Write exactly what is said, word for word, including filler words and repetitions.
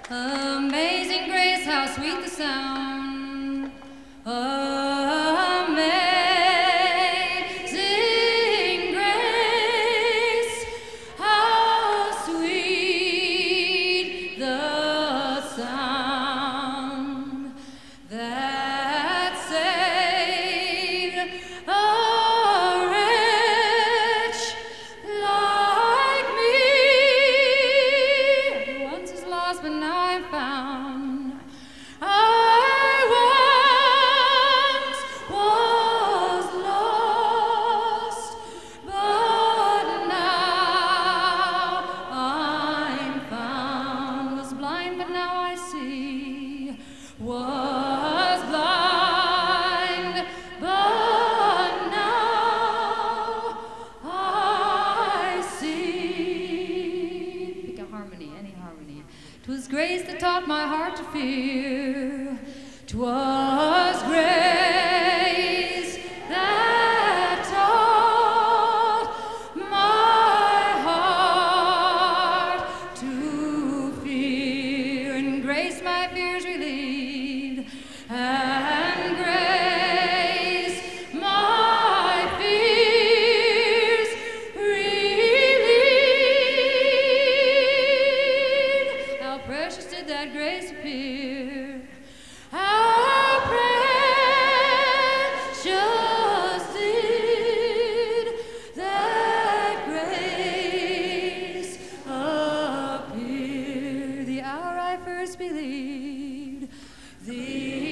Amazing grace, how sweet the sound. Amazing grace, how sweet the sound that saved a wretch like me. Once was lost, but now I'm found. I once was lost, but now I'm found. Was blind, but now I see. Was blind, but now I see. Pick a harmony, any harmony. 'Twas grace that taught my heart to fear. 'Twas grace that taught my heart to fear. And grace my fears relieved. And grace my fears relieved. How precious did that grace appear. How precious did that grace appear. The hour I first believed, the